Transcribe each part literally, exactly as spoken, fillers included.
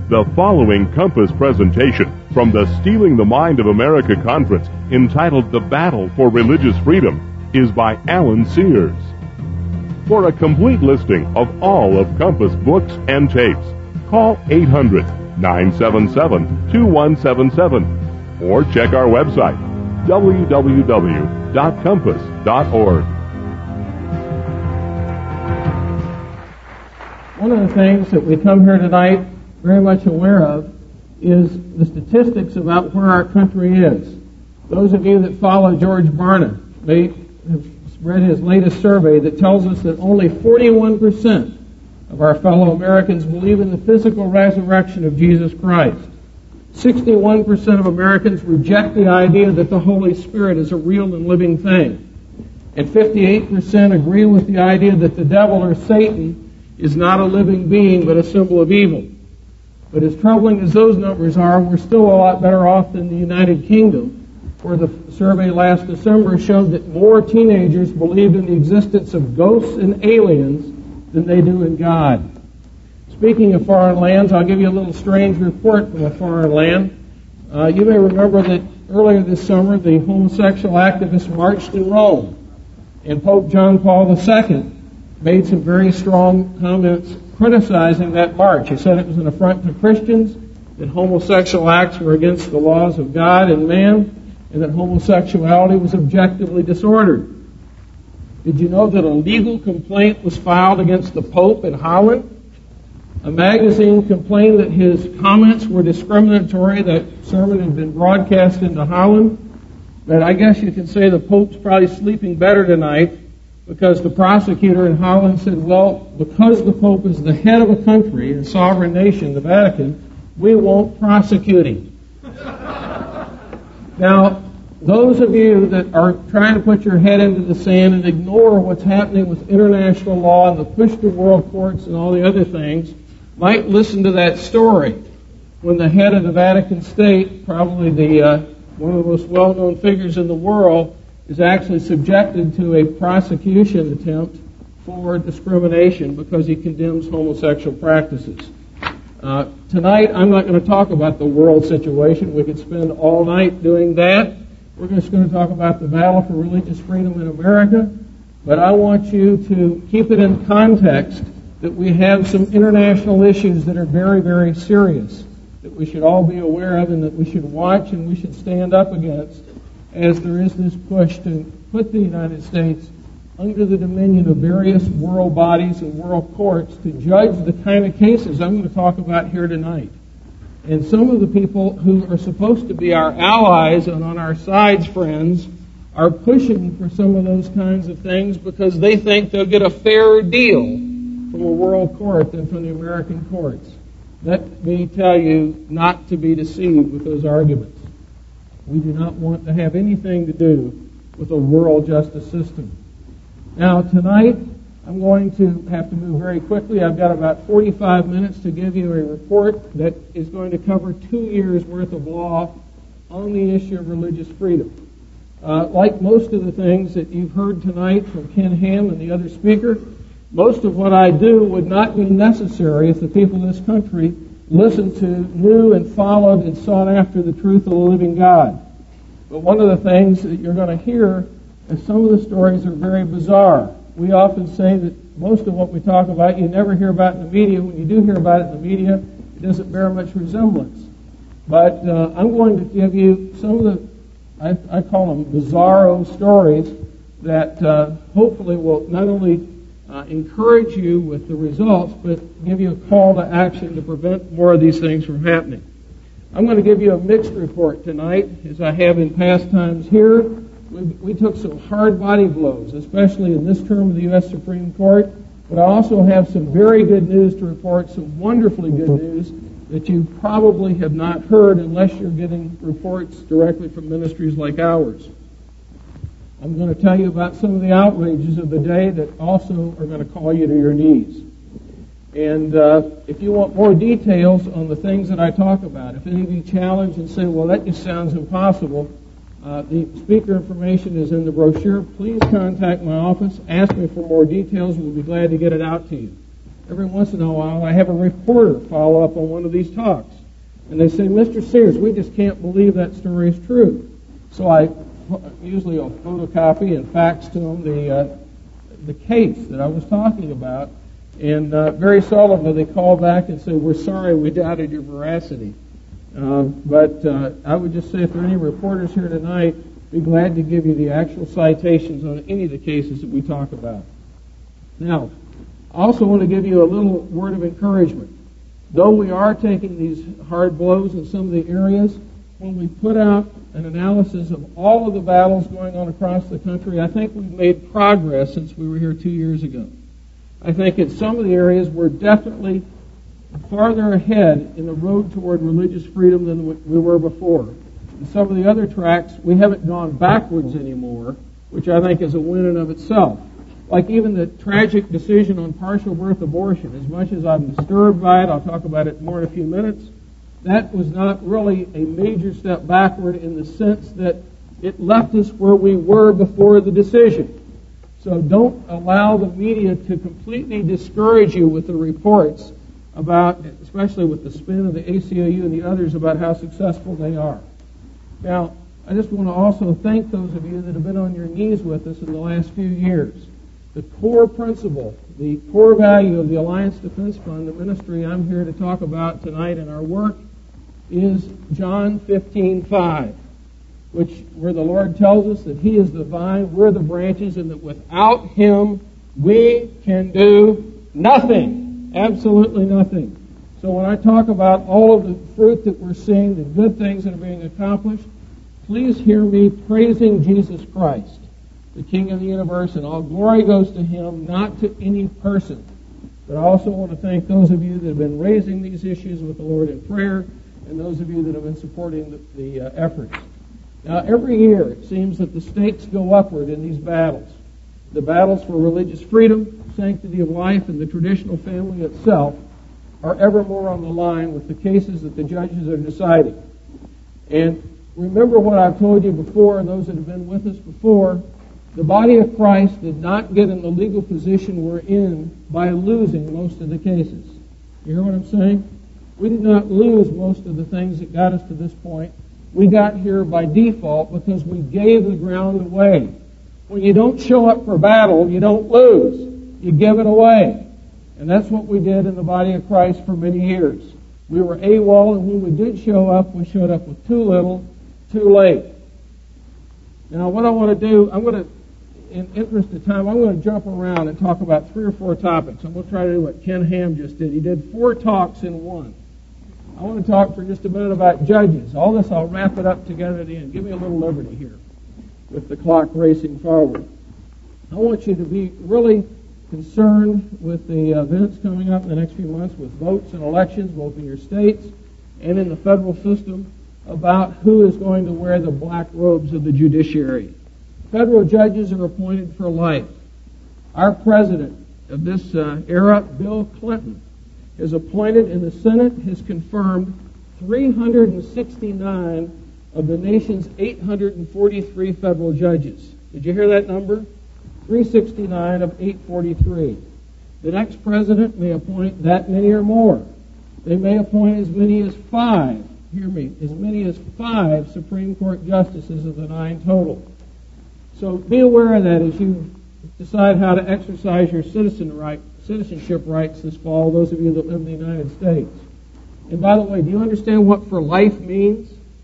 The following Compass presentation from the Stealing the Mind of America conference, entitled The Battle for Religious Freedom, is by Alan Sears. For a complete listing of all of Compass books and tapes, call eight hundred, nine seven seven, two one seven seven or check our website, w w w dot compass dot org. One of the things that we come here tonight very much aware of is the statistics about where our country is. Those of you that follow George Barna may have read his latest survey that tells us that only forty-one percent of our fellow Americans believe in the physical resurrection of Jesus Christ. sixty-one percent of Americans reject the idea that the Holy Spirit is a real and living thing. And fifty-eight percent agree with the idea that the devil or Satan is not a living being but a symbol of evil. But as troubling as those numbers are, we're still a lot better off than the United Kingdom, where the survey last December showed that more teenagers believe in the existence of ghosts and aliens than they do in God. Speaking of foreign lands, I'll give you a little strange report from a foreign land. Uh, you may remember that earlier this summer, the homosexual activists marched in Rome, and Pope John Paul the Second made some very strong comments criticizing that march. He said it was an affront to Christians, that homosexual acts were against the laws of God and man, and that homosexuality was objectively disordered. Did you know that a legal complaint was filed against the Pope in Holland? A magazine complained that his comments were discriminatory. That sermon had been broadcast into Holland. But I guess you can say the Pope's probably sleeping better tonight, because the prosecutor in Holland said, well, because the Pope is the head of a country, a sovereign nation, the Vatican, we won't prosecute him. Now, those of you that are trying to put your head into the sand and ignore what's happening with international law and the push to world courts and all the other things might listen to that story when the head of the Vatican State, probably the uh, one of the most well-known figures in the world, is actually subjected to a prosecution attempt for discrimination because he condemns homosexual practices. Uh, tonight, I'm not going to talk about the world situation. We could spend all night doing that. We're just going to talk about the battle for religious freedom in America. But I want you to keep it in context that we have some international issues that are very, very serious, that we should all be aware of and that we should watch and we should stand up against, as there is this push to put the United States under the dominion of various world bodies and world courts to judge the kind of cases I'm going to talk about here tonight. And some of the people who are supposed to be our allies and on our sides friends are pushing for some of those kinds of things because they think they'll get a fairer deal from a world court than from the American courts. Let me tell you not to be deceived with those arguments. We do not want to have anything to do with a world justice system. Now, tonight, I'm going to have to move very quickly. I've got about forty-five minutes to give you a report that is going to cover two years' worth of law on the issue of religious freedom. Uh, like most of the things that you've heard tonight from Ken Ham and the other speaker, most of what I do would not be necessary if the people of this country listened to, knew, and followed and sought after the truth of the living God. But one of the things that you're going to hear is some of the stories are very bizarre. We often say that most of what we talk about you never hear about in the media. When you do hear about it in the media, it doesn't bear much resemblance. But uh, I'm going to give you some of the, I, I call them bizarro stories that uh, hopefully will not only Uh, encourage you with the results, but give you a call to action to prevent more of these things from happening. I'm going to give you a mixed report tonight, as I have in past times here. We, we took some hard body blows, especially in this term of the U S Supreme Court, but I also have some very good news to report, some wonderfully good news that you probably have not heard unless you're getting reports directly from ministries like ours. I'm going to tell you about some of the outrages of the day that also are going to call you to your knees. And uh, if you want more details on the things that I talk about, if any of you challenge and say, well, that just sounds impossible, uh, the speaker information is in the brochure. Please contact my office. Ask me for more details. We'll be glad to get it out to you. every once in a while I have a reporter follow up on one of these talks. And they say, Mister Sears, we just can't believe that story is true. So I usually I'll photocopy and fax to them the, uh, the case that I was talking about. And uh, very seldomly they call back and say, we're sorry, we doubted your veracity. Uh, but uh, I would just say if there are any reporters here tonight, be glad to give you the actual citations on any of the cases that we talk about. Now, I also want to give you a little word of encouragement. Though we are taking these hard blows in some of the areas, when we put out an analysis of all of the battles going on across the country, I think we've made progress since we were here two years ago. I think in some of the areas we're definitely farther ahead in the road toward religious freedom than we were before. In some of the other tracks, we haven't gone backwards anymore, which I think is a win in of itself. Like even the tragic decision on partial birth abortion, as much as I'm disturbed by it, I'll talk about it more in a few minutes, that was not really a major step backward in the sense that it left us where we were before the decision. So don't allow the media to completely discourage you with the reports about, especially with the spin of the A C L U and the others, about how successful they are. Now, I just want to also thank those of you that have been on your knees with us in the last few years. The core principle, the core value of the Alliance Defense Fund, the ministry I'm here to talk about tonight in our work, is John fifteen five, which where the Lord tells us that He is the vine, we're the branches, and that without Him we can do nothing, absolutely nothing. So when I talk about all of the fruit that we're seeing, the good things that are being accomplished, please hear me praising Jesus Christ, the King of the universe, and all glory goes to Him, not to any person. But I also want to thank those of you that have been raising these issues with the Lord in prayer, and those of you that have been supporting the, the uh, efforts. Now, every year it seems that the stakes go upward in these battles. The battles for religious freedom, sanctity of life, and the traditional family itself are ever more on the line with the cases that the judges are deciding. And remember what I've told you before, those that have been with us before, the body of Christ did not get in the legal position we're in by losing most of the cases. You hear what I'm saying? We did not lose most of the things that got us to this point. We got here by default because we gave the ground away. When you don't show up for battle, you don't lose. You give it away. And that's what we did in the body of Christ for many years. We were AWOL, and when we did show up, we showed up with too little, too late. Now, what I want to do, I'm going to, in interest of time, I'm going to jump around and talk about three or four topics. I'm going to try to do what Ken Ham just did. He did four talks in one. I want to talk for just a minute about judges. All this, I'll wrap it up together at the end. Give me a little liberty here with the clock racing forward. I want you to be really concerned with the events coming up in the next few months with votes and elections, both in your states and in the federal system, about who is going to wear the black robes of the judiciary. Federal judges are appointed for life. Our president of this uh, era, Bill Clinton, is appointed, and the Senate has confirmed three hundred sixty-nine of the nation's eight hundred forty-three federal judges. Did you hear that number? three hundred sixty-nine of eight hundred forty-three. The next president may appoint that many or more. They may appoint as many as five, hear me, as many as five Supreme Court justices of the nine total. So be aware of that as you decide how to exercise your citizen right, citizenship rights this fall, those of you that live in the United States. And by the way, do you understand what for life means?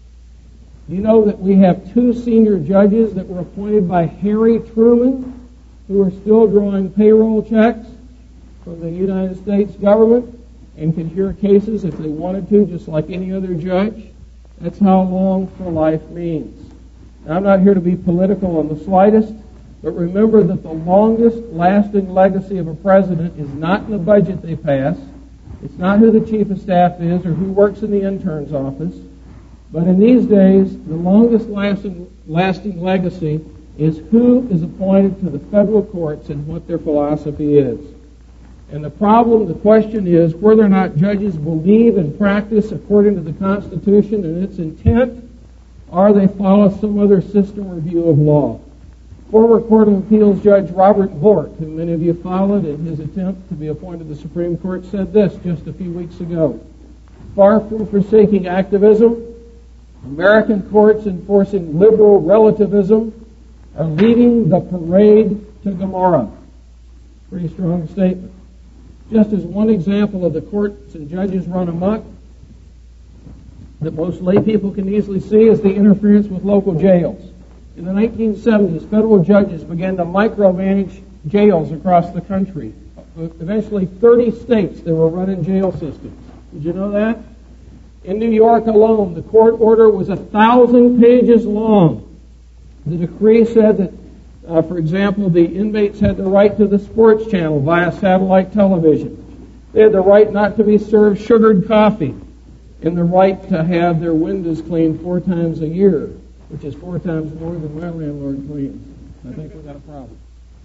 Do you know that we have two senior judges that were appointed by Harry Truman, who are still drawing payroll checks from the United States government and can hear cases if they wanted to, just like any other judge? That's how long for life means. Now, I'm not here to be political in the slightest, but remember that the longest lasting legacy of a president is not in the budget they pass. It's not who the chief of staff is or who works in the intern's office. But in these days, the longest lasting, lasting legacy is who is appointed to the federal courts and what their philosophy is. And the problem, the question is whether or not judges believe and practice according to the Constitution and its intent, or they follow some other system or view of law. Former Court of Appeals Judge Robert Vort, who many of you followed in his attempt to be appointed to the Supreme Court, said this just a few weeks ago. Far from forsaking activism, American courts enforcing liberal relativism are leading the parade to Gomorrah. Pretty strong statement. Just as one example of the courts and judges run amok that most lay people can easily see is the interference with local jails. In the nineteen seventies, federal judges began to micromanage jails across the country. Eventually, thirty states that were running jail systems. Did you know that? In New York alone, the court order was a thousand pages long. The decree said that, uh, for example, the inmates had the right to the sports channel via satellite television. They had the right not to be served sugared coffee and the right to have their windows cleaned four times a year, which is four times more than my landlord cleans. I think we've got a problem.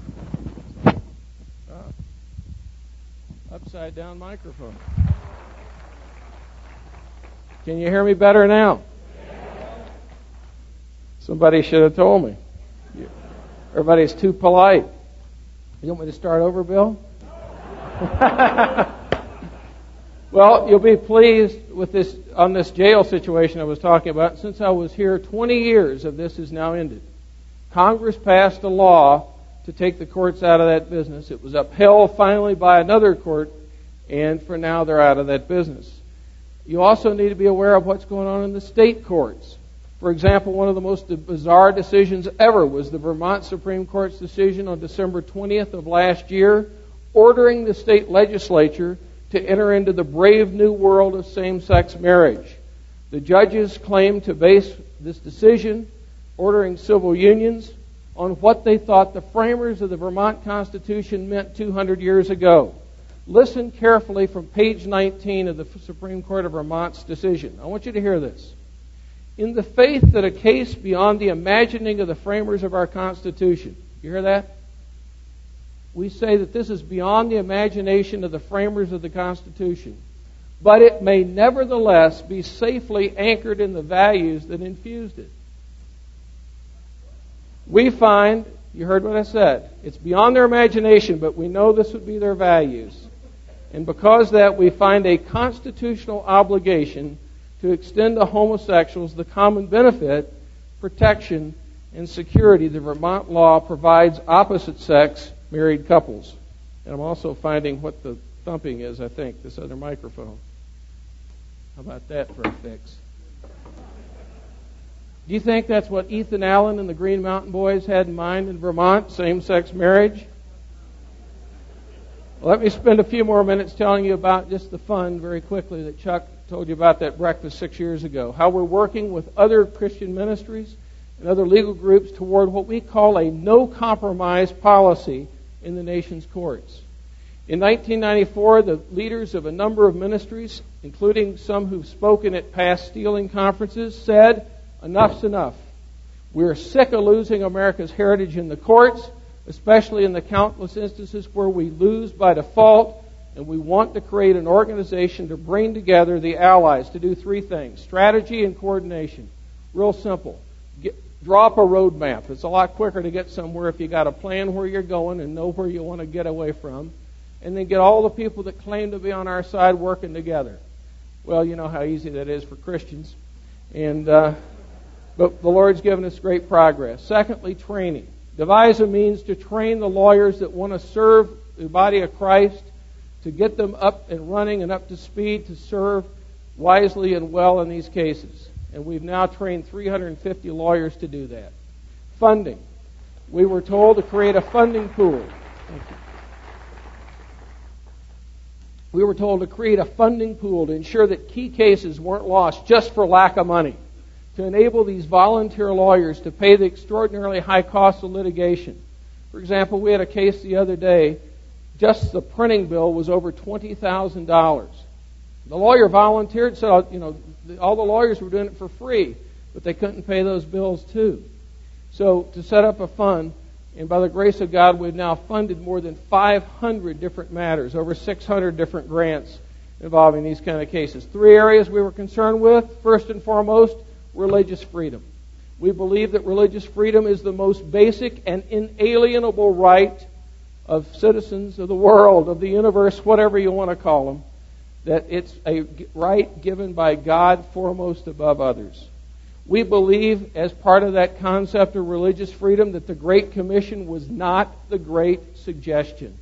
Uh, upside down microphone. Can you hear me better now? Somebody should have told me. Everybody's too polite. You want me to start over, Bill? Well, you'll be pleased with this on this jail situation I was talking about. Since I was here, twenty years of this has now ended. Congress passed a law to take the courts out of that business. It was upheld finally by another court, and for now they're out of that business. You also need to be aware of what's going on in the state courts. For example, one of the most bizarre decisions ever was the Vermont Supreme Court's decision on December twentieth of last year, ordering the state legislature to enter into the brave new world of same-sex marriage. The judges claimed to base this decision, ordering civil unions, on what they thought the framers of the Vermont Constitution meant two hundred years ago. Listen carefully from page nineteen of the Supreme Court of Vermont's decision. I want you to hear this. In the faith that a case beyond the imagining of the framers of our Constitution, you hear that? We say that this is beyond the imagination of the framers of the Constitution, but it may nevertheless be safely anchored in the values that infused it. We find, you heard what I said, it's beyond their imagination, but we know this would be their values. And because of that, we find a constitutional obligation to extend to homosexuals the common benefit, protection, and security the Vermont law provides opposite-sex married couples. And I'm also finding what the thumping is, I think, this other microphone. How about that for a fix? Do you think that's what Ethan Allen and the Green Mountain Boys had in mind in Vermont, same-sex marriage? Well, let me spend a few more minutes telling you about just the fun, very quickly, that Chuck told you about that breakfast six years ago. How we're working with other Christian ministries and other legal groups toward what we call a no-compromise policy in the nation's courts. In nineteen ninety-four, the leaders of a number of ministries, including some who've spoken at past Steeling conferences, said, enough's enough. We're sick of losing America's heritage in the courts, especially in the countless instances where we lose by default, and we want to create an organization to bring together the allies to do three things: strategy and coordination. Real simple. Get, draw up a roadmap. It's a lot quicker to get somewhere if you got a plan where you're going and know where you want to get away from. And then get all the people that claim to be on our side working together. Well, you know how easy that is for Christians. And uh, but the Lord's given us great progress. Secondly, training. Devise a means to train the lawyers that want to serve the body of Christ, to get them up and running and up to speed to serve wisely and well in these cases. And we've now trained three hundred fifty lawyers to do that. Funding. We were told to create a funding pool. Thank you. We were told to create a funding pool to ensure that key cases weren't lost just for lack of money, to enable these volunteer lawyers to pay the extraordinarily high cost of litigation. For example, we had a case the other day, just the printing bill was over twenty thousand dollars. The lawyer volunteered, said, you know, all the lawyers were doing it for free, but they couldn't pay those bills too. So to set up a fund, and by the grace of God, we've now funded more than five hundred different matters, over six hundred different grants involving these kind of cases. Three areas we were concerned with. First and foremost, religious freedom. We believe that religious freedom is the most basic and inalienable right of citizens of the world, of the universe, whatever you want to call them, that it's a right given by God foremost above others. We believe, as part of that concept of religious freedom, that the Great Commission was not the Great Suggestion.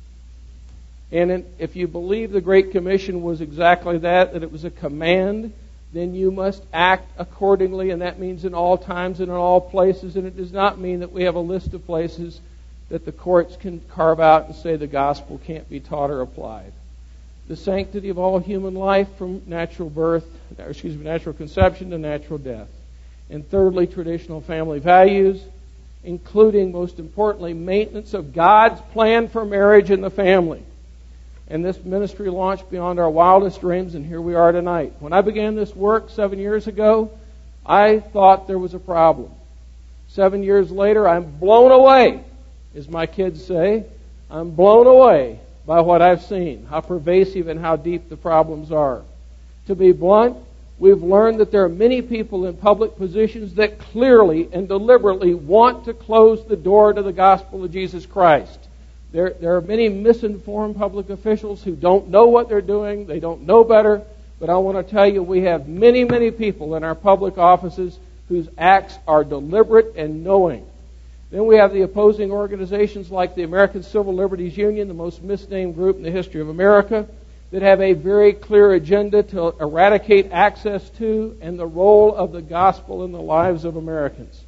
And if you believe the Great Commission was exactly that, that it was a command, then you must act accordingly, and that means in all times and in all places, and it does not mean that we have a list of places that the courts can carve out and say the gospel can't be taught or applied. The sanctity of all human life from natural birth, or excuse me, natural conception to natural death. And thirdly, traditional family values, including, most importantly, maintenance of God's plan for marriage and the family. And this ministry launched beyond our wildest dreams, and here we are tonight. When I began this work seven years ago, I thought there was a problem. Seven years later, I'm blown away, as my kids say. I'm blown away by what I've seen, how pervasive and how deep the problems are. To be blunt, we've learned that there are many people in public positions that clearly and deliberately want to close the door to the gospel of Jesus Christ. There, there are many misinformed public officials who don't know what they're doing. They don't know better. But I want to tell you, we have many, many people in our public offices whose acts are deliberate and knowing. Then we have the opposing organizations like the American Civil Liberties Union, the most misnamed group in the history of America, that have a very clear agenda to eradicate access to and the role of the gospel in the lives of Americans.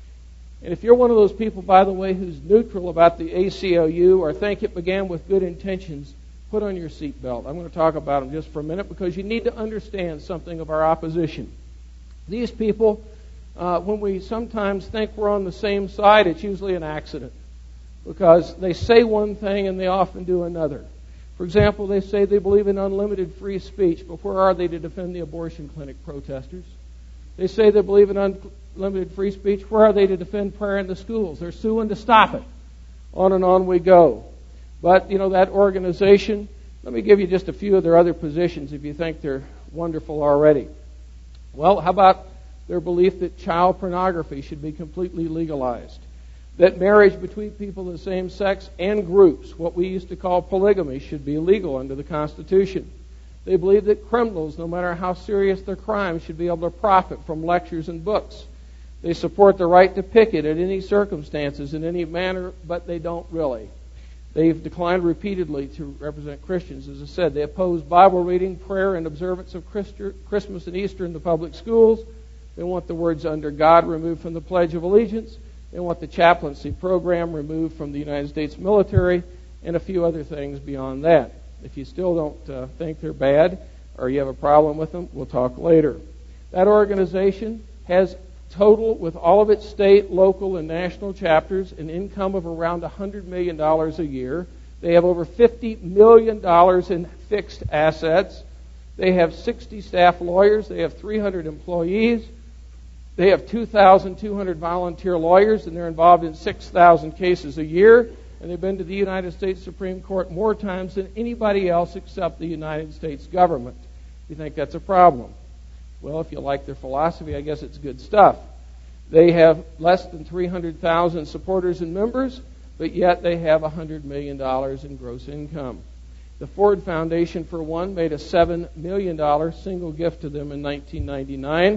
And if you're one of those people, by the way, who's neutral about the A C L U or think it began with good intentions, put on your seatbelt. I'm going to talk about them just for a minute because you need to understand something of our opposition. These people, uh, when we sometimes think we're on the same side, it's usually an accident because they say one thing and they often do another. For example, they say they believe in unlimited free speech, but where are they to defend the abortion clinic protesters? They say they believe in unlimited free speech. Where are they to defend prayer in the schools? They're suing to stop it. On and on we go. But, you know, that organization, let me give you just a few of their other positions if you think they're wonderful already. Well, how about their belief that child pornography should be completely legalized? That marriage between people of the same sex and groups, what we used to call polygamy, should be legal under the Constitution. They believe that criminals, no matter how serious their crimes, should be able to profit from lectures and books. They support the right to picket at any circumstances, in any manner, but they don't really. They've declined repeatedly to represent Christians. As I said, they oppose Bible reading, prayer, and observance of Christmas and Easter in the public schools. They want the words "under God" removed from the Pledge of Allegiance. They want the chaplaincy program removed from the United States military, and a few other things beyond that. If you still don't uh, think they're bad or you have a problem with them, we'll talk later. That organization has total, with all of its state, local, and national chapters, an income of around one hundred million dollars a year. They have over fifty million dollars in fixed assets. They have sixty staff lawyers. They have three hundred employees. They have two thousand two hundred volunteer lawyers, and they're involved in six thousand cases a year. And they've been to the United States Supreme Court more times than anybody else except the United States government. You think that's a problem? Well, if you like their philosophy, I guess it's good stuff. They have less than three hundred thousand supporters and members, but yet they have one hundred million dollars in gross income. The Ford Foundation, for one, made a seven million dollars single gift to them in nineteen ninety-nine,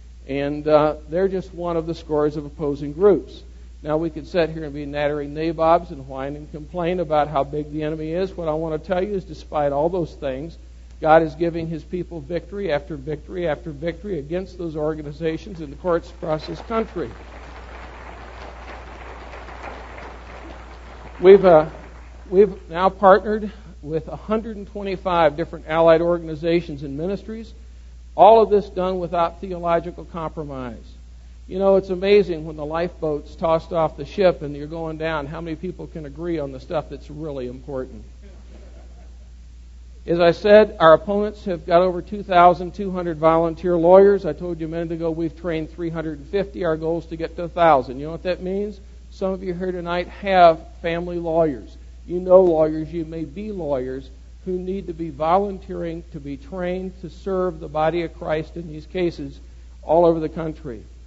and uh, they're just one of the scores of opposing groups. Now, we could sit here and be nattering nabobs and whine and complain about how big the enemy is. What I want to tell you is, despite all those things, God is giving His people victory after victory after victory against those organizations in the courts across this country. We've uh, we've now partnered with one hundred twenty-five different allied organizations and ministries, all of this done without theological compromise. You know, it's amazing when the lifeboat's tossed off the ship and you're going down, how many people can agree on the stuff that's really important. As I said, our opponents have got over two thousand two hundred volunteer lawyers. I told you a minute ago we've trained three hundred fifty. Our goal is to get to one thousand. You know what that means? Some of you here tonight have family lawyers. You know lawyers. You may be lawyers who need to be volunteering to be trained to serve the body of Christ in these cases all over the country.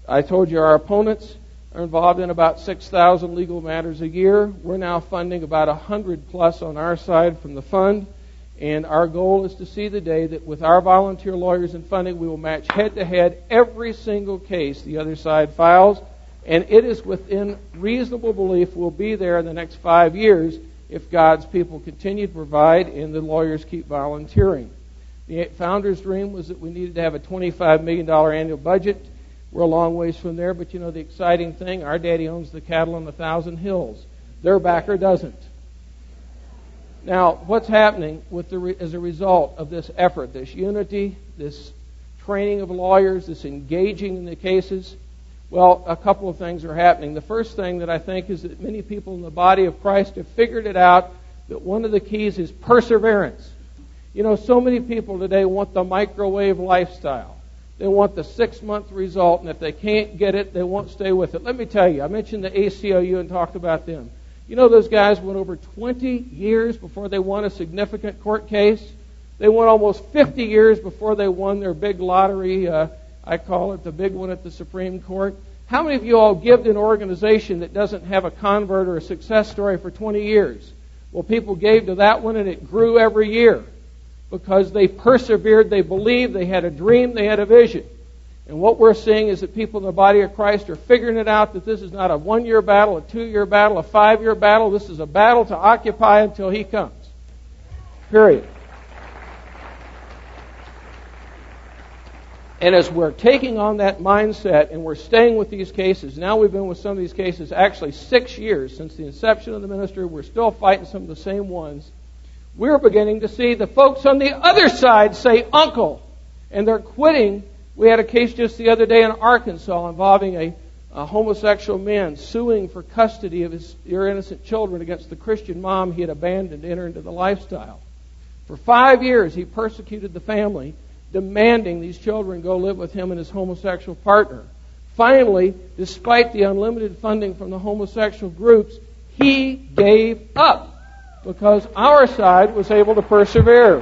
I told you our opponents are involved in about six thousand legal matters a year. We're now funding about one hundred plus on our side from the fund. And our goal is to see the day that with our volunteer lawyers and funding, we will match head-to-head every single case the other side files. And it is within reasonable belief we'll be there in the next five years if God's people continue to provide and the lawyers keep volunteering. The founder's dream was that we needed to have a twenty-five million dollars annual budget. We're a long ways from there, but you know the exciting thing, our daddy owns the cattle on a thousand hills. Their backer doesn't. Now, what's happening with the, as a result of this effort, this unity, this training of lawyers, this engaging in the cases? Well, a couple of things are happening. The first thing that I think is that many people in the body of Christ have figured it out, that one of the keys is perseverance. You know, so many people today want the microwave lifestyle. They want the six-month result, and if they can't get it, they won't stay with it. Let me tell you, I mentioned the A C L U and talked about them. You know, those guys went over twenty years before they won a significant court case. They went almost fifty years before they won their big lottery. Uh, I call it the big one at the Supreme Court. How many of you all give to an organization that doesn't have a convert or a success story for twenty years? Well, people gave to that one, and it grew every year because they persevered, they believed, they had a dream, they had a vision. And what we're seeing is that people in the body of Christ are figuring it out, that this is not a one-year battle, a two-year battle, a five-year battle. This is a battle to occupy until He comes. Period. And as we're taking on that mindset and we're staying with these cases, now we've been with some of these cases actually six years since the inception of the ministry. We're still fighting some of the same ones. We're beginning to see the folks on the other side say, "Uncle," and they're quitting. We had a case just the other day in Arkansas involving a, a homosexual man suing for custody of his innocent children against the Christian mom he had abandoned to enter into the lifestyle. For five years, he persecuted the family, demanding these children go live with him and his homosexual partner. Finally, despite the unlimited funding from the homosexual groups, he gave up because our side was able to persevere.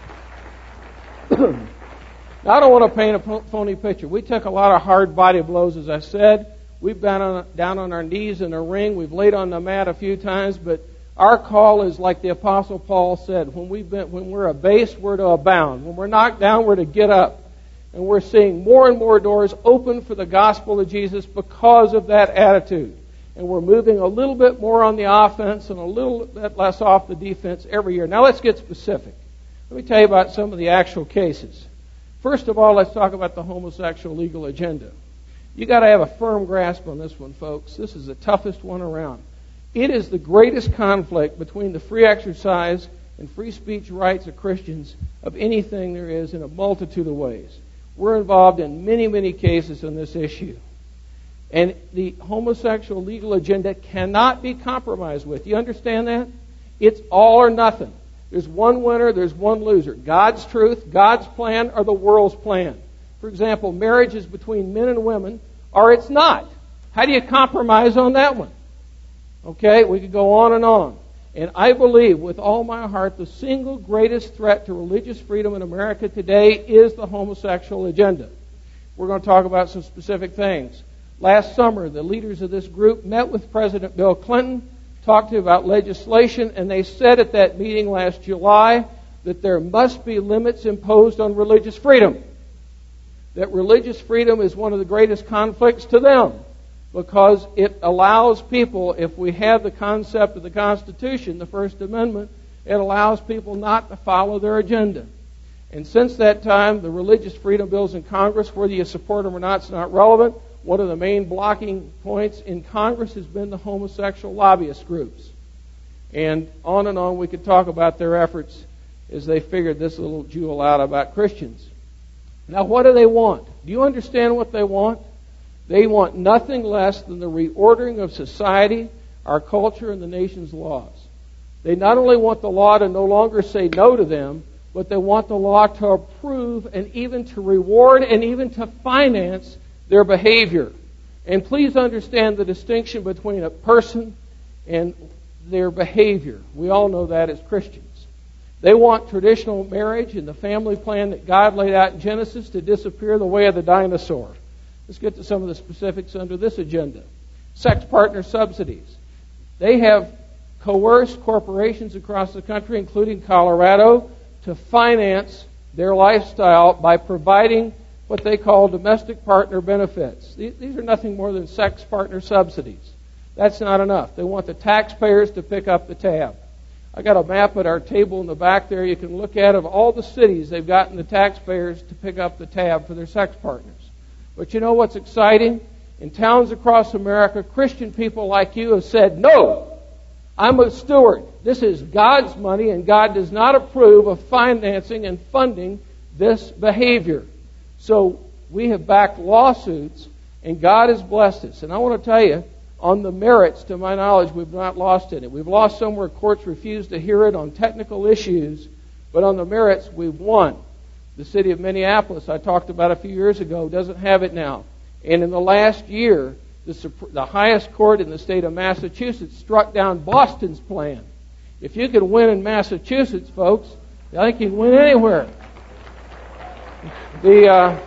Now, I don't want to paint a phony picture. We took a lot of hard body blows, as I said. We've been on, down on our knees in the ring. We've laid on the mat a few times, but our call is like the Apostle Paul said, when, we've been, when we're abased, we're to abound. When we're knocked down, we're to get up. And we're seeing more and more doors open for the gospel of Jesus because of that attitude. And we're moving a little bit more on the offense and a little bit less off the defense every year. Now, let's get specific. Let me tell you about some of the actual cases. First of all, let's talk about the homosexual legal agenda. You got to have a firm grasp on this one, folks. This is the toughest one around. It is the greatest conflict between the free exercise and free speech rights of Christians of anything there is in a multitude of ways. We're involved in many, many cases on this issue. And the homosexual legal agenda cannot be compromised with. You understand that? It's all or nothing. There's one winner, there's one loser. God's truth, God's plan, or the world's plan. For example, marriage is between men and women, or it's not. How do you compromise on that one? Okay, we could go on and on. And I believe with all my heart the single greatest threat to religious freedom in America today is the homosexual agenda. We're going to talk about some specific things. Last summer, the leaders of this group met with President Bill Clinton, talked to him about legislation, and they said at that meeting last July that there must be limits imposed on religious freedom. That religious freedom is one of the greatest conflicts to them because it allows people, if we have the concept of the Constitution, the First Amendment, it allows people not to follow their agenda. And since that time, the religious freedom bills in Congress, whether you support them or not, is not relevant. One of the main blocking points in Congress has been the homosexual lobbyist groups. And on and on we could talk about their efforts as they figured this little jewel out about Christians. Now, what do they want? Do you understand what they want? They want nothing less than the reordering of society, our culture, and the nation's laws. They not only want the law to no longer say no to them, but they want the law to approve and even to reward and even to finance their behavior. And please understand the distinction between a person and their behavior. We all know that as Christians. They want traditional marriage and the family plan that God laid out in Genesis to disappear the way of the dinosaur. Let's get to some of the specifics under this agenda. Sex partner subsidies. They have coerced corporations across the country, including Colorado, to finance their lifestyle by providing what they call domestic partner benefits. These are nothing more than sex partner subsidies. That's not enough. They want the taxpayers to pick up the tab. I got a map at our table in the back there you can look at of all the cities they've gotten the taxpayers to pick up the tab for their sex partners. But you know what's exciting? In towns across America, Christian people like you have said, no, I'm a steward. This is God's money, and God does not approve of financing and funding this behavior. So we have backed lawsuits, and God has blessed us. And I want to tell you, on the merits, to my knowledge, we've not lost any. We've lost some where courts refused to hear it on technical issues, but on the merits, we've won. The city of Minneapolis, I talked about a few years ago, doesn't have it now. And in the last year, the, the highest court in the state of Massachusetts struck down Boston's plan. If you can win in Massachusetts, folks, I think you can win anywhere. The, uh,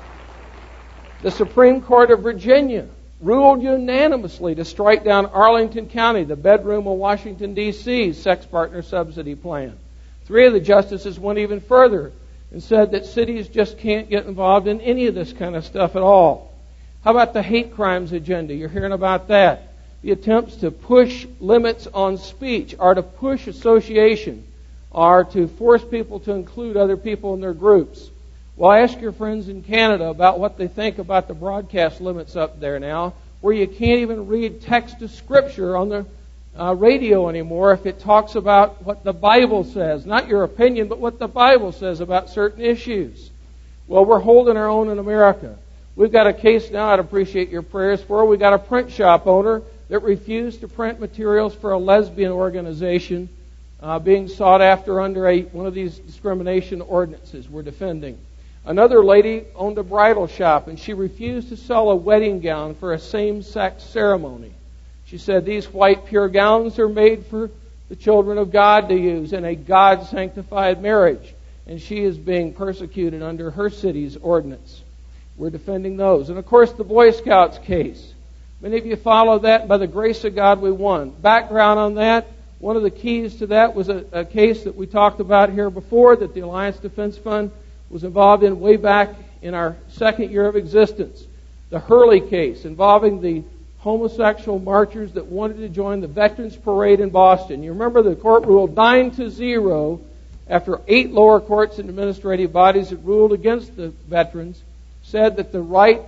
the Supreme Court of Virginia ruled unanimously to strike down Arlington County, the bedroom of Washington, D C's sex partner subsidy plan. Three of the justices went even further and said that cities just can't get involved in any of this kind of stuff at all. How about the hate crimes agenda? You're hearing about that. The attempts to push limits on speech are to push association, are to force people to include other people in their groups. Well, ask your friends in Canada about what they think about the broadcast limits up there now, where you can't even read text to Scripture on the uh, radio anymore if it talks about what the Bible says. Not your opinion, but what the Bible says about certain issues. Well, we're holding our own in America. We've got a case now I'd appreciate your prayers for. We've got a print shop owner that refused to print materials for a lesbian organization uh, being sought after under a, one of these discrimination ordinances we're defending. Another lady owned a bridal shop, and she refused to sell a wedding gown for a same-sex ceremony. She said these white pure gowns are made for the children of God to use in a God-sanctified marriage, and she is being persecuted under her city's ordinance. We're defending those. And, of course, the Boy Scouts case. Many of you follow that, and by the grace of God, we won. Background on that, one of the keys to that was a, a case that we talked about here before that the Alliance Defense Fund was involved in way back in our second year of existence. The Hurley case involving the homosexual marchers that wanted to join the Veterans Parade in Boston. You remember the court ruled nine to zero after eight lower courts and administrative bodies that ruled against the veterans, said that the right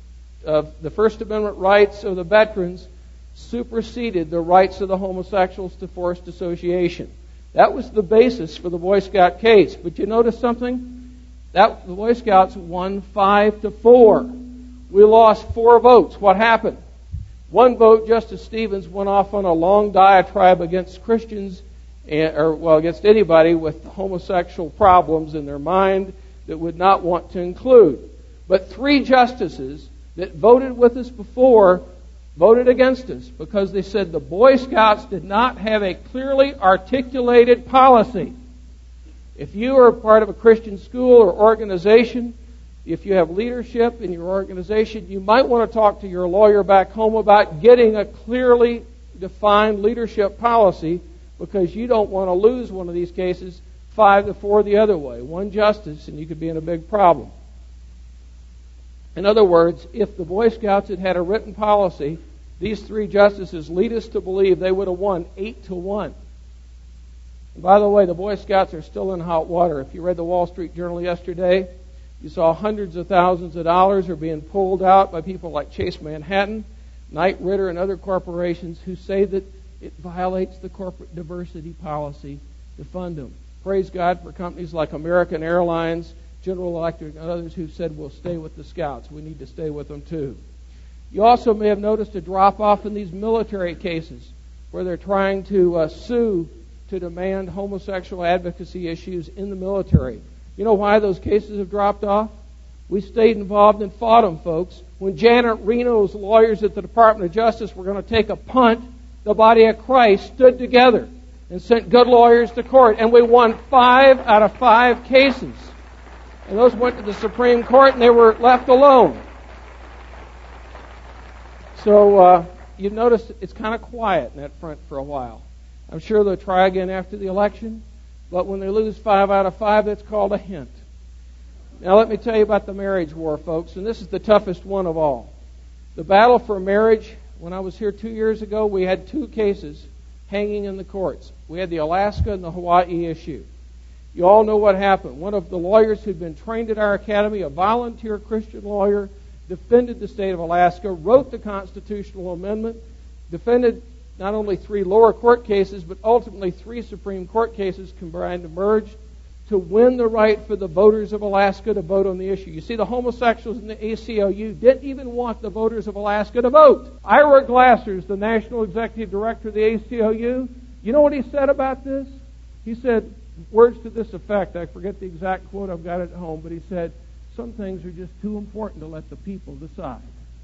of the First Amendment rights of the veterans superseded the rights of the homosexuals to forced association. That was the basis for the Boy Scout case. But you notice something? That the Boy Scouts won five to four. We lost four votes. What happened? One vote, Justice Stevens went off on a long diatribe against Christians, and, or well, against anybody with homosexual problems in their mind that would not want to include. But three justices that voted with us before voted against us because they said the Boy Scouts did not have a clearly articulated policy. If you are part of a Christian school or organization, if you have leadership in your organization, you might want to talk to your lawyer back home about getting a clearly defined leadership policy because you don't want to lose one of these cases five to four the other way. One justice and you could be in a big problem. In other words, if the Boy Scouts had had a written policy, these three justices lead us to believe they would have won eight to one. And by the way, the Boy Scouts are still in hot water. If you read the Wall Street Journal yesterday, you saw hundreds of thousands of dollars are being pulled out by people like Chase Manhattan, Knight Ridder, and other corporations who say that it violates the corporate diversity policy to fund them. Praise God for companies like American Airlines, General Electric, and others who said we'll stay with the Scouts. We need to stay with them too. You also may have noticed a drop-off in these military cases where they're trying to uh, sue to demand homosexual advocacy issues in the military. You know why those cases have dropped off? We stayed involved and fought them, folks. When Janet Reno's lawyers at the Department of Justice were going to take a punt, the body of Christ stood together and sent good lawyers to court, and we won five out of five cases. And those went to the Supreme Court, and they were left alone. So uh, you notice it's kind of quiet in that front for a while. I'm sure they'll try again after the election, but when they lose five out of five, that's called a hint. Now let me tell you about the marriage war, folks, and this is the toughest one of all. The battle for marriage, when I was here two years ago, we had two cases hanging in the courts. We had the Alaska and the Hawaii issue. You all know what happened. One of the lawyers who'd been trained at our academy, a volunteer Christian lawyer, defended the state of Alaska, wrote the constitutional amendment, defended not only three lower court cases, but ultimately three Supreme Court cases combined and merged to win the right for the voters of Alaska to vote on the issue. You see, the homosexuals in the A C L U didn't even want the voters of Alaska to vote. Ira Glassers, the National Executive Director of the A C L U, you know what he said about this? He said, words to this effect, I forget the exact quote, I've got it at home, but he said, some things are just too important to let the people decide.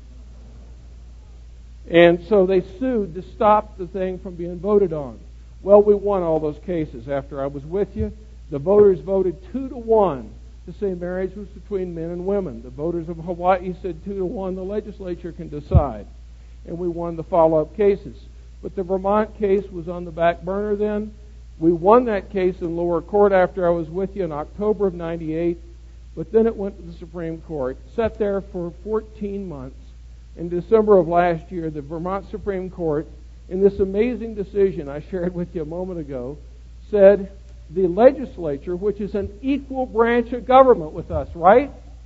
And so they sued to stop the thing from being voted on. Well, we won all those cases after I was with you. The voters voted two to one to say marriage was between men and women. The voters of Hawaii said two to one, the legislature can decide. And we won the follow-up cases. But the Vermont case was on the back burner then. We won that case in lower court after I was with you in October of ninety-eight. But then it went to the Supreme Court, sat there for fourteen months. In December of last year, the Vermont Supreme Court, in this amazing decision I shared with you a moment ago, said the legislature, which is an equal branch of government with us, right?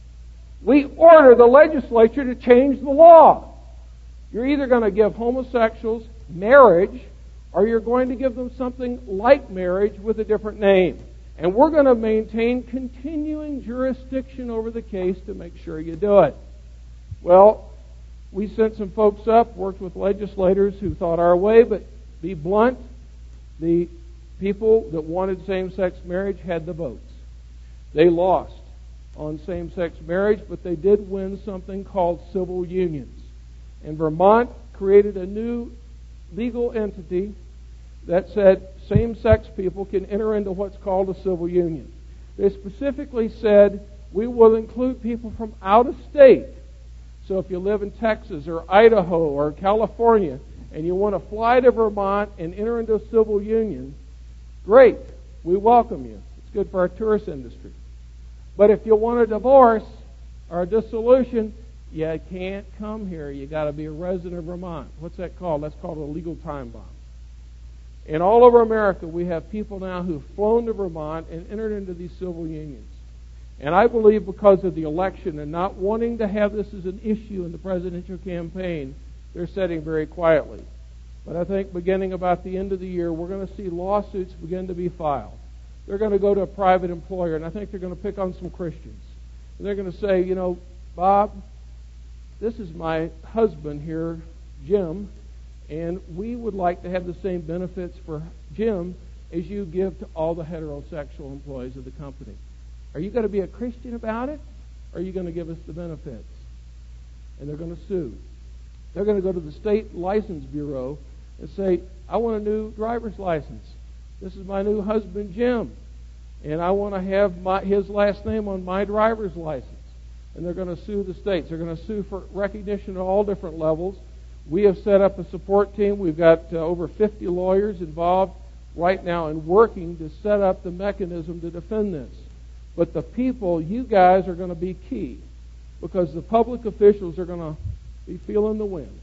We order the legislature to change the law. You're either going to give homosexuals marriage, or you're going to give them something like marriage with a different name. And we're going to maintain continuing jurisdiction over the case to make sure you do it. Well, we sent some folks up, worked with legislators who thought our way, but be blunt, the people that wanted same-sex marriage had the votes. They lost on same-sex marriage, but they did win something called civil unions. And Vermont created a new legal entity that said same-sex people can enter into what's called a civil union. They specifically said, we will include people from out of state. So if you live in Texas or Idaho or California and you want to fly to Vermont and enter into a civil union, great, we welcome you. It's good for our tourist industry. But if you want a divorce or a dissolution, you can't come here. You got to be a resident of Vermont. What's that called? That's called a legal time bomb. And all over America, we have people now who've flown to Vermont and entered into these civil unions. And I believe because of the election and not wanting to have this as an issue in the presidential campaign, they're sitting very quietly. But I think beginning about the end of the year, we're going to see lawsuits begin to be filed. They're going to go to a private employer, and I think they're going to pick on some Christians. And they're going to say, you know, Bob, this is my husband here, Jim, and we would like to have the same benefits for Jim as you give to all the heterosexual employees of the company. Are you going to be a Christian about it, or are you going to give us the benefits? And they're going to sue. They're going to go to the state license bureau and say, I want a new driver's license. This is my new husband, Jim, and I want to have my, his last name on my driver's license. And they're going to sue the states. They're going to sue for recognition at all different levels. We have set up a support team. We've got uh, over fifty lawyers involved right now and working to set up the mechanism to defend this. But the people, you guys, are going to be key because the public officials are going to be feeling the wind.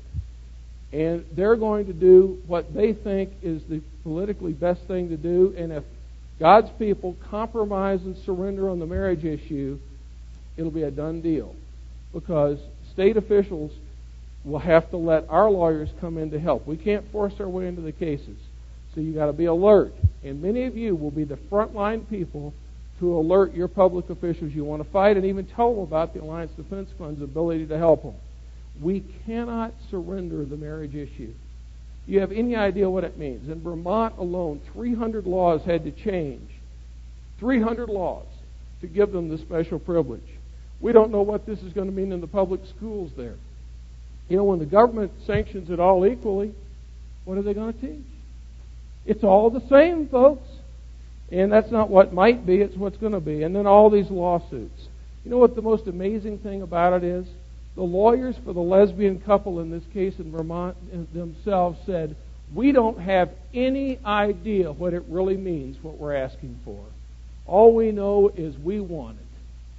And they're going to do what they think is the politically best thing to do. And if God's people compromise and surrender on the marriage issue, it'll be a done deal. Because state officials will have to let our lawyers come in to help. We can't force our way into the cases. So you've got to be alert. And many of you will be the frontline people to alert your public officials you want to fight and even tell them about the Alliance Defense Fund's ability to help them. We cannot surrender the marriage issue. You have any idea what it means? In Vermont alone, three hundred laws had to change. three hundred laws to give them the special privilege. We don't know what this is going to mean in the public schools there. You know, when the government sanctions it all equally, what are they going to teach? It's all the same, folks. And that's not what might be, it's what's going to be. And then all these lawsuits. You know what the most amazing thing about it is? The lawyers for the lesbian couple in this case in Vermont themselves said, we don't have any idea what it really means, what we're asking for. All we know is we want it.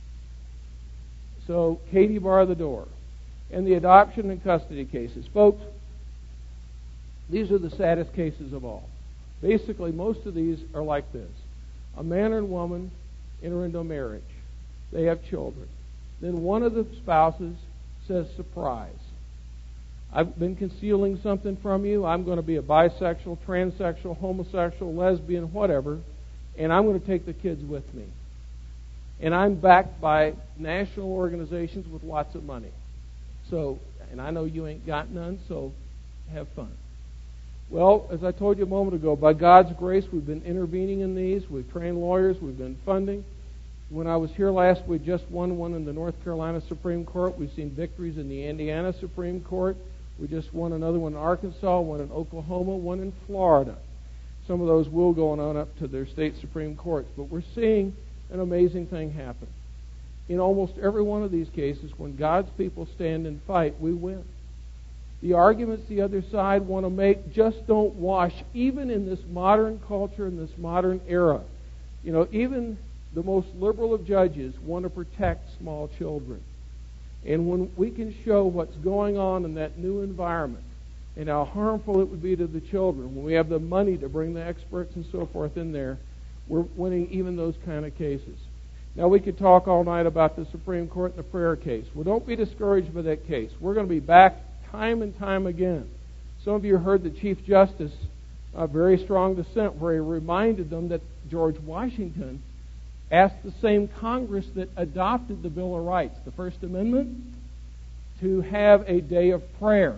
So Katie bar the door. And the adoption and custody cases. Folks, these are the saddest cases of all. Basically, most of these are like this. A man and woman enter into a marriage. They have children. Then one of the spouses says, surprise. I've been concealing something from you. I'm going to be a bisexual, transsexual, homosexual, lesbian, whatever, and I'm going to take the kids with me. And I'm backed by national organizations with lots of money. So, and I know you ain't got none, so have fun. Well, as I told you a moment ago, by God's grace, we've been intervening in these. We've trained lawyers. We've been funding. When I was here last, we just won one in the North Carolina Supreme Court. We've seen victories in the Indiana Supreme Court. We just won another one in Arkansas, one in Oklahoma, one in Florida. Some of those will go on up to their state Supreme Courts. But we're seeing an amazing thing happen. In almost every one of these cases, when God's people stand and fight, we win. The arguments the other side want to make just don't wash, even in this modern culture, in this modern era. You know, even the most liberal of judges want to protect small children. And when we can show what's going on in that new environment and how harmful it would be to the children, when we have the money to bring the experts and so forth in there, we're winning even those kind of cases. Now, we could talk all night about the Supreme Court and the prayer case. Well, don't be discouraged by that case. We're going to be back time and time again. Some of you heard the Chief Justice, a very strong dissent, where he reminded them that George Washington asked the same Congress that adopted the Bill of Rights, the First Amendment, to have a day of prayer.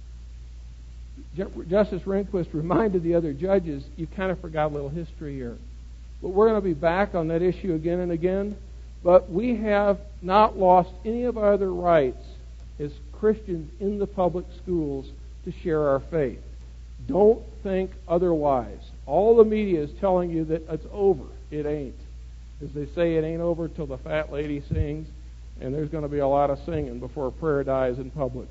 Justice Rehnquist reminded the other judges, you kind of forgot a little history here. But we're going to be back on that issue again and again. But we have not lost any of our other rights as Christians in the public schools to share our faith. Don't think otherwise. All the media is telling you that it's over. It ain't. As they say, it ain't over till the fat lady sings, and there's going to be a lot of singing before prayer dies in public.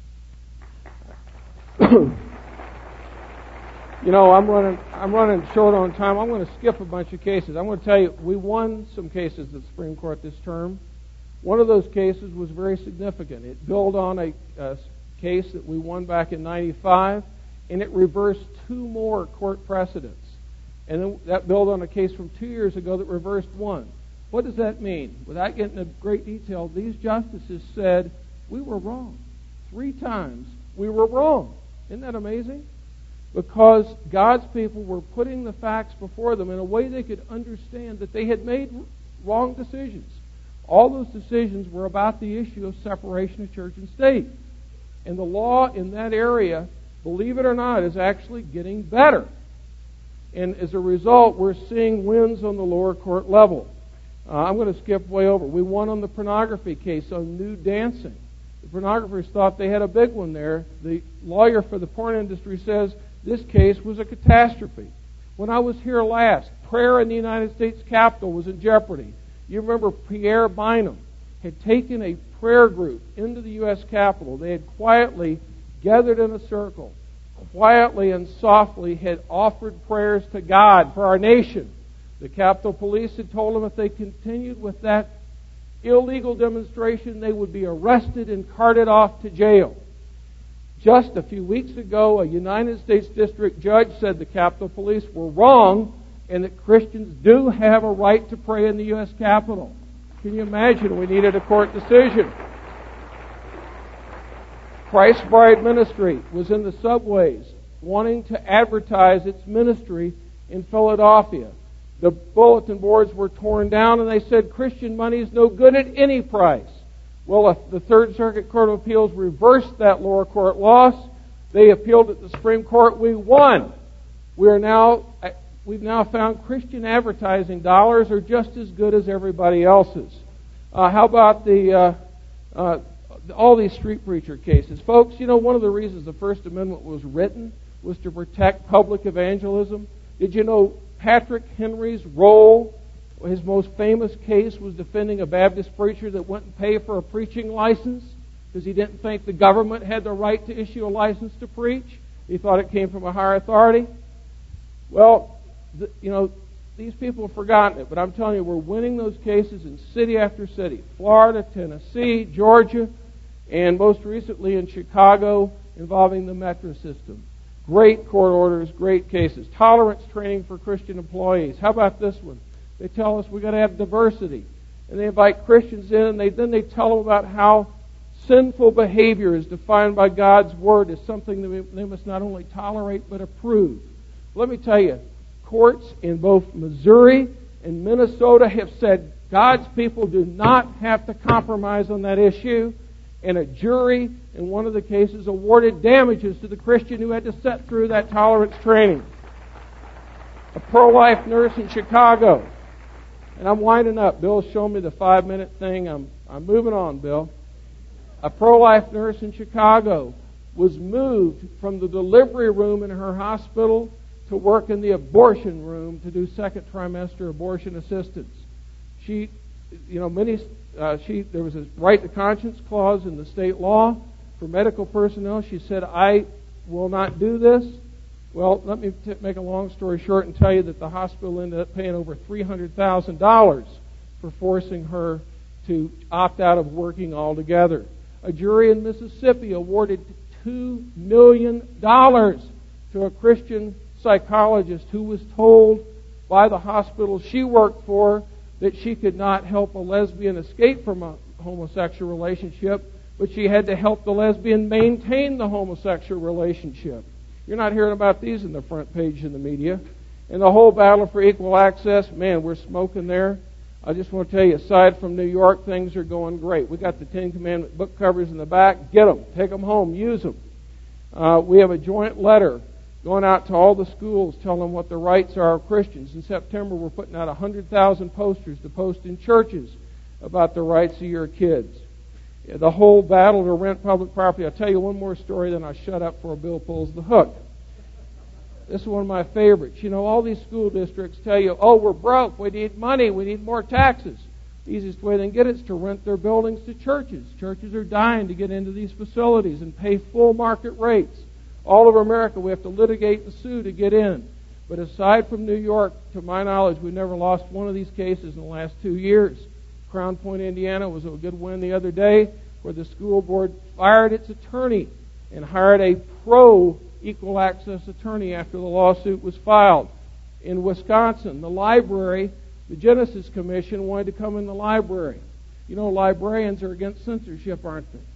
You know, I'm running I'm running short on time. I'm going to skip a bunch of cases. I'm going to tell you, we won some cases at the Supreme Court this term. One of those cases was very significant. It built on a, a case that we won back in ninety-five, and it reversed two more court precedents. And then that built on a case from two years ago that reversed one. What does that mean? Without getting into great detail, these justices said, we were wrong. Three times we were wrong. Isn't that amazing? Because God's people were putting the facts before them in a way they could understand that they had made wrong decisions. All those decisions were about the issue of separation of church and state. And the law in that area, believe it or not, is actually getting better. And as a result, we're seeing wins on the lower court level. Uh, I'm going to skip way over. We won on the pornography case on nude dancing. The pornographers thought they had a big one there. The lawyer for the porn industry says this case was a catastrophe. When I was here last, prayer in the United States Capitol was in jeopardy. You remember Pierre Bynum had taken a prayer group into the U S Capitol. They had quietly gathered in a circle, quietly and softly had offered prayers to God for our nation. The Capitol Police had told them if they continued with that illegal demonstration, they would be arrested and carted off to jail. Just a few weeks ago, a United States District Judge said the Capitol Police were wrong and that Christians do have a right to pray in the U S Capitol. Can you imagine? We needed a court decision. Christ Bride Ministry was in the subways wanting to advertise its ministry in Philadelphia. The bulletin boards were torn down and they said Christian money is no good at any price. Well, the Third Circuit Court of Appeals reversed that lower court loss. They appealed at the Supreme Court. We won. We are now, we've now found Christian advertising dollars are just as good as everybody else's. Uh, how about the uh, uh, all these street preacher cases? Folks, you know, one of the reasons the First Amendment was written was to protect public evangelism. Did you know Patrick Henry's role, his most famous case, was defending a Baptist preacher that wouldn't pay for a preaching license? because he didn't think the government had the right to issue a license to preach. He thought it came from a higher authority. Well, the, you know, these people have forgotten it, but I'm telling you, we're winning those cases in city after city. Florida, Tennessee, Georgia, and most recently in Chicago involving the metro system. Great court orders, great cases. Tolerance training for Christian employees. How about this one? They tell us we've got to have diversity. And they invite Christians in, and they, then they tell them about how sinful behavior is defined by God's Word as something that we, they must not only tolerate but approve. Let me tell you, courts in both Missouri and Minnesota have said God's people do not have to compromise on that issue. And a jury in one of the cases awarded damages to the Christian who had to sit through that tolerance training. A pro-life nurse in Chicago. And I'm winding up. Bill's showing me the five-minute thing. I'm, I'm moving on, Bill. A pro-life nurse in Chicago was moved from the delivery room in her hospital to work in the abortion room to do second trimester abortion assistance. She, you know, many... Uh, she there was a right to conscience clause in the state law for medical personnel. She said, I will not do this. Well, let me t- make a long story short and tell you that the hospital ended up paying over three hundred thousand dollars for forcing her to opt out of working altogether. A jury in Mississippi awarded two million dollars to a Christian psychologist who was told by the hospital she worked for that she could not help a lesbian escape from a homosexual relationship, but she had to help the lesbian maintain the homosexual relationship. You're not hearing about these in the front page in the media. And the whole battle for equal access, man, we're smoking there. I just want to tell you, aside from New York, things are going great. We got the Ten Commandment book covers in the back. Get them. Take them home. Use them. Uh, we have a joint letter going out to all the schools telling them what the rights are of Christians. In September, we're putting out one hundred thousand posters to post in churches about the rights of your kids. The whole battle to rent public property. I'll tell you one more story, then I'll shut up before Bill pulls the hook. This is one of my favorites. You know, all these school districts tell you, oh, we're broke, we need money, we need more taxes. The easiest way they can get it is to rent their buildings to churches. Churches are dying to get into these facilities and pay full market rates. All over America, we have to litigate and sue to get in. But aside from New York, to my knowledge, we've never lost one of these cases in the last two years. Crown Point, Indiana was a good win the other day where the school board fired its attorney and hired a pro-equal access attorney after the lawsuit was filed. In Wisconsin, the library, the Genesis Commission wanted to come in the library. You know, librarians are against censorship, aren't they?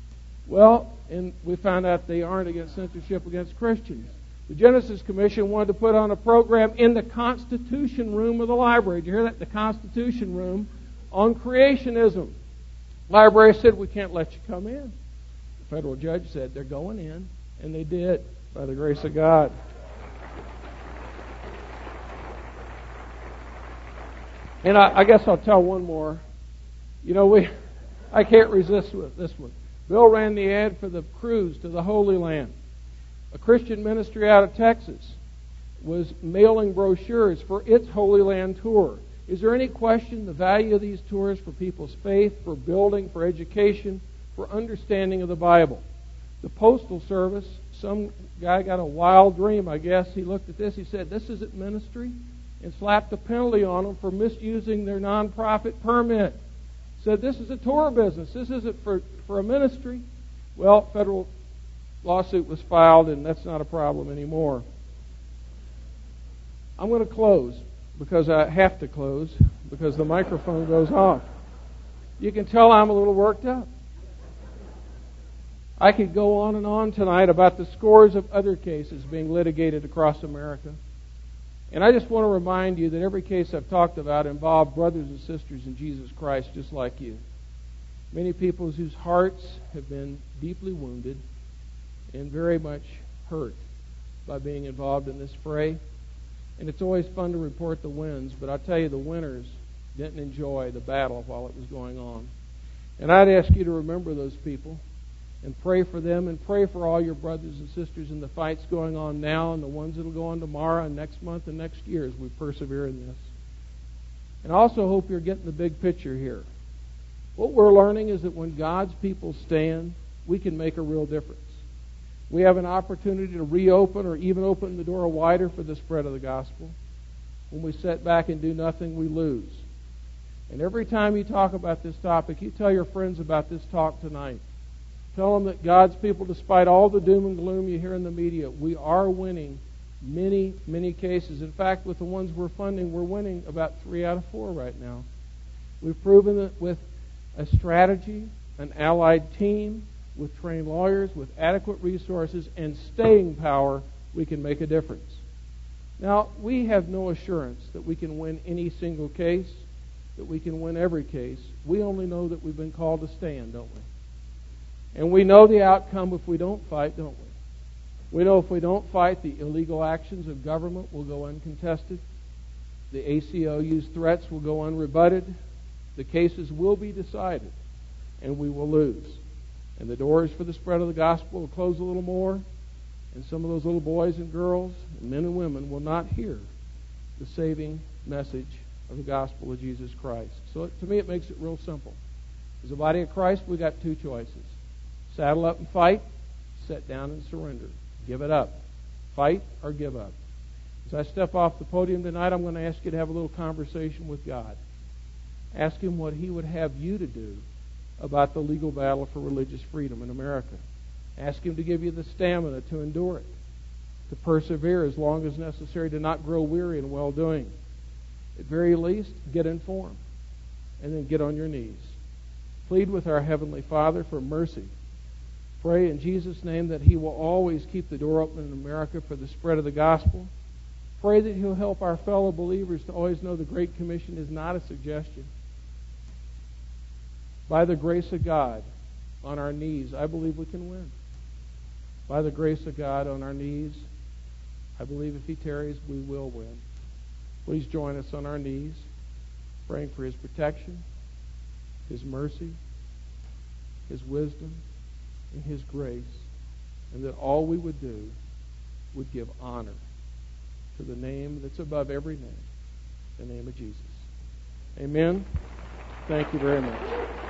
Well, and we found out they aren't against censorship against Christians. The Genesis Commission wanted to put on a program in the Constitution room of the library. Did you hear that? The Constitution room on creationism. Library said, we can't let you come in. The federal judge said, they're going in. And they did, by the grace of God. And I, I guess I'll tell one more. You know, we I can't resist with this one. Bill ran the ad for the cruise to the Holy Land. A Christian ministry out of Texas was mailing brochures for its Holy Land tour. Is there any question the value of these tours for people's faith, for building, for education, for understanding of the Bible? The Postal Service, some guy got a wild dream, I guess. He looked at this, he said, this isn't ministry, and slapped a penalty on them for misusing their nonprofit permit. Said, this is a tour business. This isn't for, for a ministry. Well, federal lawsuit was filed, and that's not a problem anymore. I'm going to close because I have to close because the microphone goes off. You can tell I'm a little worked up. I could go on and on tonight about the scores of other cases being litigated across America. And I just want to remind you that every case I've talked about involved brothers and sisters in Jesus Christ just like you. Many people whose hearts have been deeply wounded and very much hurt by being involved in this fray. And it's always fun to report the wins, but I'll tell you the winners didn't enjoy the battle while it was going on. And I'd ask you to remember those people and pray for them and pray for all your brothers and sisters in the fights going on now and the ones that will go on tomorrow and next month and next year as we persevere in this. And I also hope you're getting the big picture here. What we're learning is that when God's people stand, we can make a real difference. We have an opportunity to reopen or even open the door wider for the spread of the gospel. When we sit back and do nothing, we lose. And every time you talk about this topic, you tell your friends about this talk tonight. Tell them that God's people, despite all the doom and gloom you hear in the media, we are winning many, many cases. In fact, with the ones we're funding, we're winning about three out of four right now. We've proven that with a strategy, an allied team, with trained lawyers, with adequate resources, and staying power, we can make a difference. Now, we have no assurance that we can win any single case, that we can win every case. We only know that we've been called to stand, don't we? And we know the outcome if we don't fight, don't we? We know if we don't fight, the illegal actions of government will go uncontested. The A C O U's threats will go unrebutted. The cases will be decided, and we will lose. And the doors for the spread of the gospel will close a little more, and some of those little boys and girls, and men and women, will not hear the saving message of the gospel of Jesus Christ. So to me, it makes it real simple. As a body of Christ, we've got two choices. Saddle up and fight, sit down and surrender. Give it up. Fight or give up. As I step off the podium tonight, I'm going to ask you to have a little conversation with God. Ask Him what He would have you to do about the legal battle for religious freedom in America. Ask Him to give you the stamina to endure it, to persevere as long as necessary, to not grow weary in well-doing. At very least, get informed, and then get on your knees. Plead with our Heavenly Father for mercy. Pray in Jesus' name that He will always keep the door open in America for the spread of the gospel. Pray that He'll help our fellow believers to always know the Great Commission is not a suggestion. By the grace of God, on our knees, I believe we can win. By the grace of God, on our knees, I believe if He tarries, we will win. Please join us on our knees, praying for His protection, His mercy, His wisdom, and His grace, and that all we would do would give honor to the name that's above every name, the name of Jesus. Amen. Thank you very much.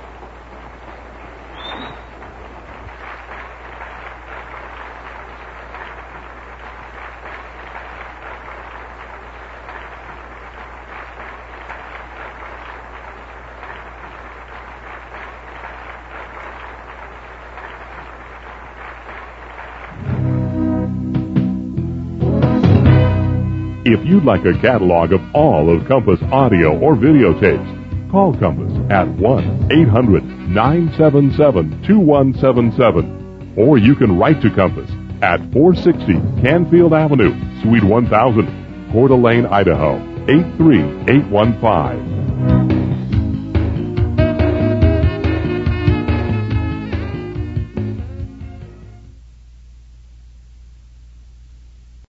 If you'd like a catalog of all of Compass audio or videotapes, call Compass at one eight hundred nine seven seven two one seven seven. Or you can write to Compass at four sixty Canfield Avenue, Suite one thousand, Coeur d'Alene, Idaho, eight three eight one five.